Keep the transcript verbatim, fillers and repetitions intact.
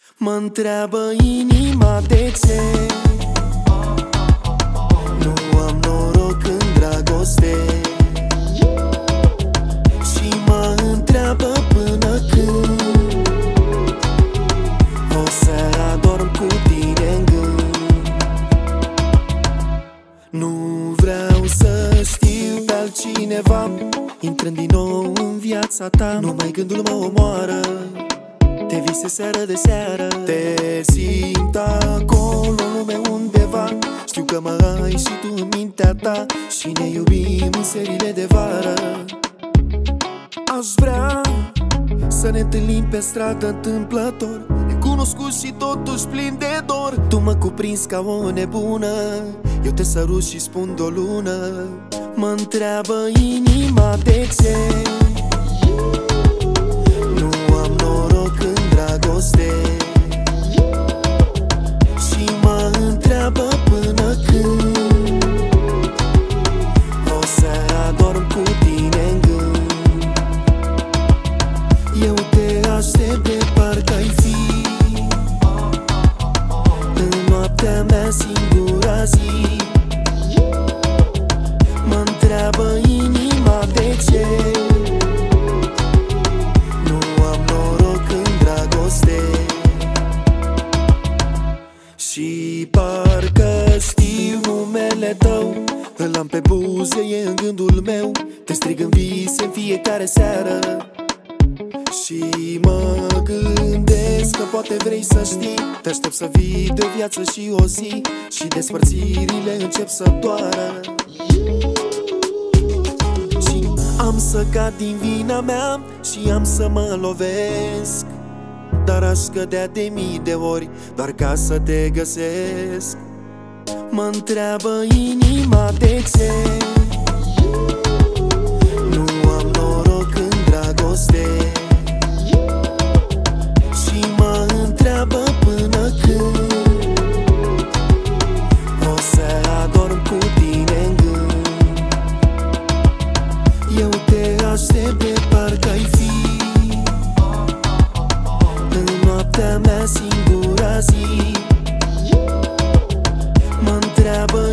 Mă-ntreabă inima de ce nu am noroc în dragoste și mă întreabă până când o să adorm cu tine în gând. Nu vreau să știu pe altcineva intrând din nou în viața ta. Numai gândul mă omoară, te vise seară de seară. Te simt acolo în lume undeva. Știu că mă ai și tu în mintea ta și ne iubim în serile de vară. Aș vrea să ne întâlnim pe stradă întâmplător, necunoscut și totuși plin de dor. Tu mă cuprinzi ca o nebună, eu te sărut și spun de o lună. Mă-ntreabă inima de ce nu am noroc în dragoste și mă întreabă până când o să adorm cu tine în gând. Eu te aștept de parcă-ai fi în noaptea mea singura zi. Mă-ntreabă inima de ce nu am noroc în dragoste și parcă știu numele tău, îl am pe buze, e în gândul meu. Te strig în vise în fiecare seară și mă gândesc că poate vrei să știi. Te aștept să vii de o viață și o zi și despărțirile încep să doară. Și am să cad din vina mea și am să mă lovesc, dar aș cădea de mii de ori doar ca să te găsesc. Mă-ntreabă inima de ce nu am noroc în dragoste și mă întreabă până când o să adorm cu tine în gând. Eu te aștept de parcă-ai fi în noaptea mea singura zi. Mă-ntreabă